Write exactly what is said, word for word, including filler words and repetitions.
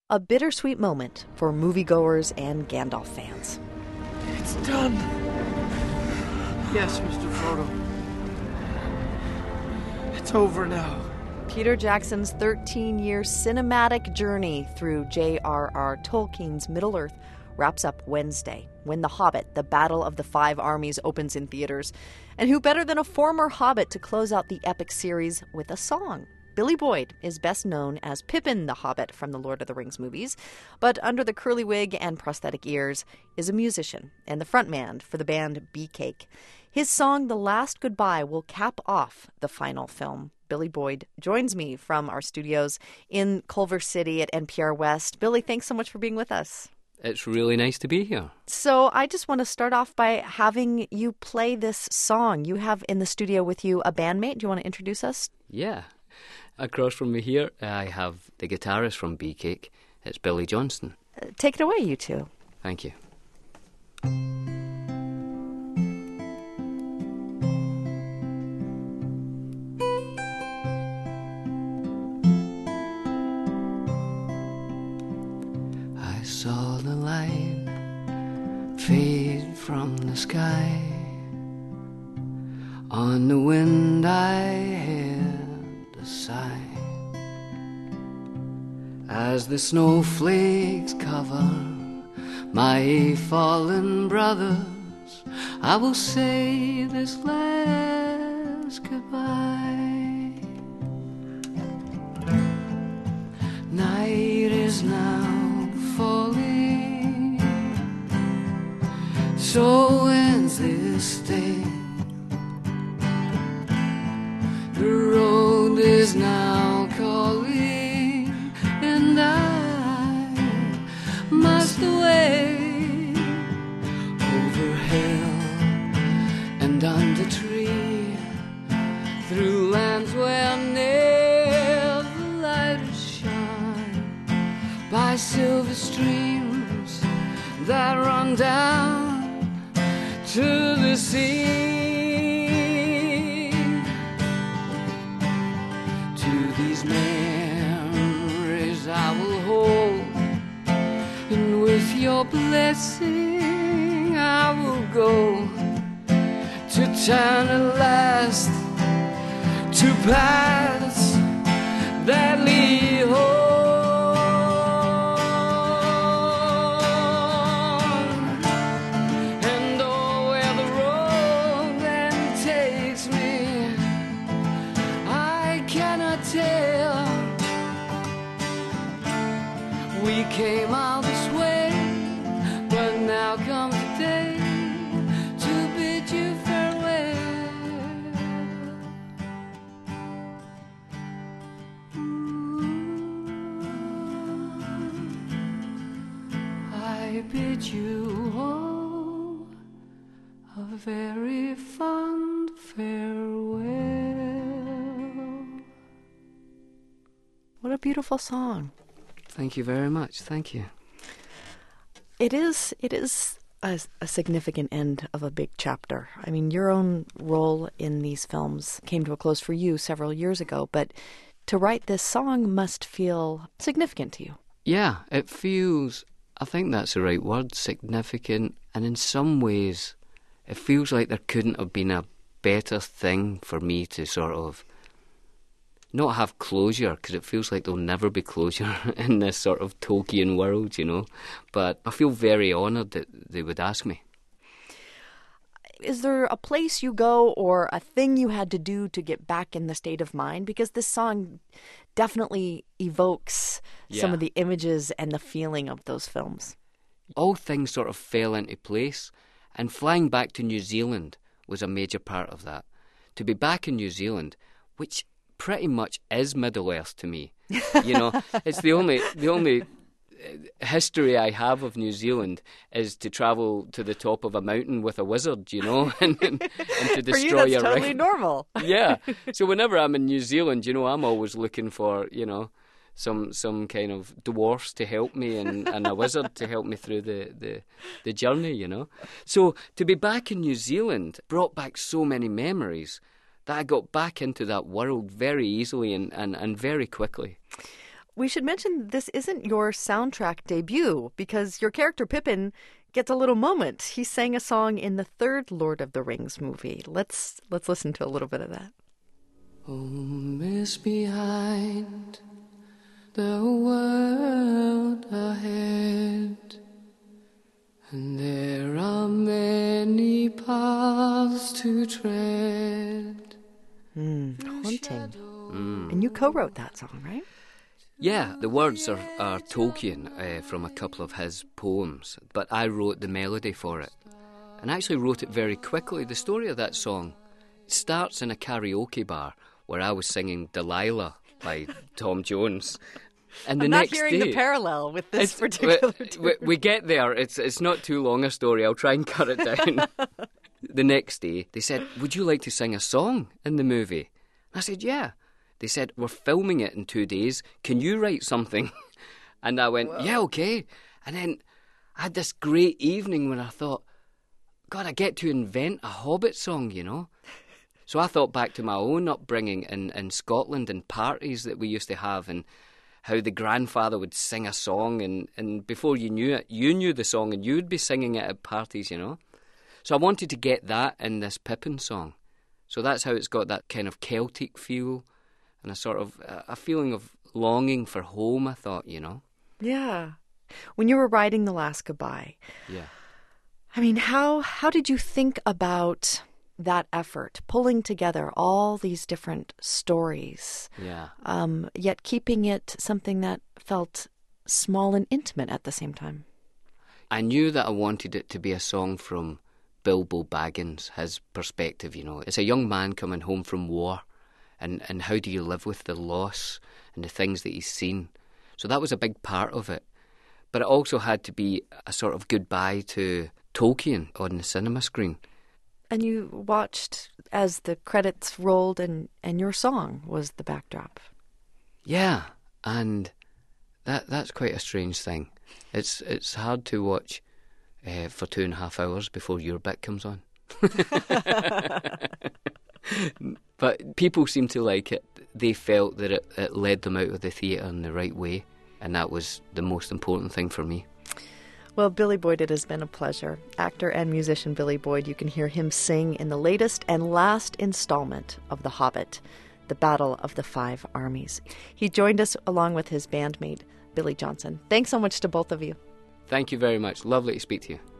A bittersweet moment for moviegoers and Gandalf fans. It's done. Yes, Mister Frodo. It's over now. Peter Jackson's thirteen-year cinematic journey through J R R Tolkien's Middle-earth wraps up Wednesday, when The Hobbit, The Battle of the Five Armies, opens in theaters. And who better than a former Hobbit to close out the epic series with a song? Billy Boyd is best known as Pippin the Hobbit from the Lord of the Rings movies, but under the curly wig and prosthetic ears is a musician and the frontman for the band Beefcake. His song, The Last Goodbye, will cap off the final film. Billy Boyd joins me from our studios in Culver City at N P R West. Billy, thanks so much for being with us. It's really nice to be here. So I just want to start off by having you play this song. You have in the studio with you a bandmate. Do you want to introduce us? Yeah. Across from me here, I have the guitarist from Beefcake. It's Billy Johnston. Uh, take it away, you two. Thank you. I saw the light fade from the sky. On the wind I heard a sigh. As the snowflakes cover my fallen brothers, I will say this last goodbye. Night is now falling, so ends this day. The road is now calling, and I must away over hill and under tree, through lands where never light shine, by silver streams that run down to the sea. These memories I will hold, and with your blessing I will go to turn at last to paths that lead home. And oh, where the road then takes me, I cannot tell. We came all this way, but now comes the day to bid you farewell. Ooh, I bid you all a very fond farewell. What a beautiful song. Thank you very much. Thank you. It is it is a, a significant end of a big chapter. I mean, your own role in these films came to a close for you several years ago, but to write this song must feel significant to you. Yeah, it feels, I think that's the right word, significant, and in some ways it feels like there couldn't have been a better thing for me to sort of not have closure, because it feels like there'll never be closure in this sort of Tolkien world, you know. But I feel very honoured that they would ask me. Is there a place you go or a thing you had to do to get back in the state of mind? Because this song definitely evokes yeah. some of the images and the feeling of those films. All things sort of fell into place, and flying back to New Zealand was a major part of that. To be back in New Zealand, which pretty much is Middle Earth to me. You know, it's the only the only history I have of New Zealand is to travel to the top of a mountain with a wizard, you know, and, and, and to destroy For you, that's your totally ring. normal. Yeah. So whenever I'm in New Zealand, you know, I'm always looking for, you know, some some kind of dwarfs to help me and, and a wizard to help me through the, the, the journey, you know. So to be back in New Zealand brought back so many memories that I got back into that world very easily and, and, and very quickly. we should mention this isn't your soundtrack debut, because your character Pippin gets a little moment. He sang a song in the third Lord of the Rings movie. Let's let's listen to a little bit of that. Home is behind, the world ahead, and there are many paths to tread. Mm, haunting. Mm. And you co-wrote that song, right? Yeah, the words are, are Tolkien uh, from a couple of his poems, but I wrote the melody for it. And I actually wrote it very quickly. The story of that song starts in a karaoke bar where I was singing Delilah by Tom Jones. And the I'm next not hearing day, the parallel with this it's- particular we, tune. we, we get there. It's it's not too long a story. I'll try and cut it down. The next day, they said, would you like to sing a song in the movie? I said, yeah. They said, we're filming it in two days. Can you write something? And I went, Whoa. yeah, okay. And then I had this great evening when I thought, God, I get to invent a Hobbit song, you know? So I thought back to my own upbringing in, in Scotland and parties that we used to have, and how the grandfather would sing a song, and, and before you knew it, you knew the song and you would be singing it at parties, you know? So I wanted to get that in this Pippin song. So that's how it's got that kind of Celtic feel and a sort of uh, a feeling of longing for home, I thought, you know? Yeah. When you were writing The Last Goodbye, yeah. I mean, how how did you think about that effort, pulling together all these different stories, yeah, um, yet keeping it something that felt small and intimate at the same time? I knew that I wanted it to be a song from Bilbo Baggins, his perspective, you know. It's a young man coming home from war, and, and how do you live with the loss and the things that he's seen. So that was a big part of it. But it also had to be a sort of goodbye to Tolkien on the cinema screen. And you watched as the credits rolled and, and your song was the backdrop. Yeah, and that that's quite a strange thing. It's it's hard to watch uh, for two and a half hours before your bit comes on. But people seem to like it. They felt that it, it led them out of the theatre in the right way, and that was the most important thing for me. Well, Billy Boyd, it has been a pleasure. Actor and musician Billy Boyd, you can hear him sing in the latest and last installment of The Hobbit, The Battle of the Five Armies. He joined us along with his bandmate, Billy Johnson. Thanks so much to both of you. Thank you very much. Lovely to speak to you.